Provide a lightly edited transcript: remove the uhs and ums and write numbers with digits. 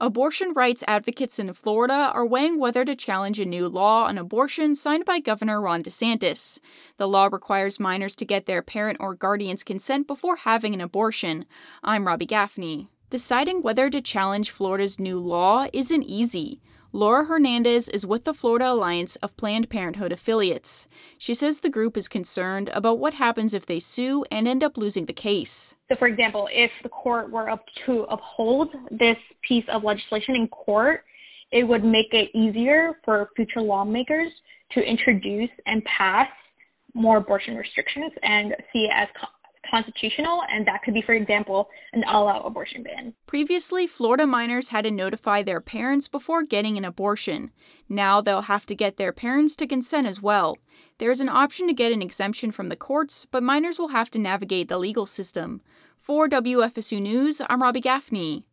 Abortion rights advocates in Florida are weighing whether to challenge a new law on abortion signed by Governor Ron DeSantis. The law requires minors to get their parent or guardian's consent before having an abortion. I'm Robbie Gaffney. Deciding whether to challenge Florida's new law isn't easy. Laura Hernandez is with the Florida Alliance of Planned Parenthood Affiliates. She says the group is concerned about what happens if they sue and end up losing the case. So, for example, if the court were to uphold this piece of legislation in court, it would make it easier for future lawmakers to introduce and pass more abortion restrictions and see it as constitutional, and that could be, for example, an all-out abortion ban. Previously, Florida minors had to notify their parents before getting an abortion. Now they'll have to get their parents to consent as well. There's an option to get an exemption from the courts, but minors will have to navigate the legal system. For WFSU News, I'm Robbie Gaffney.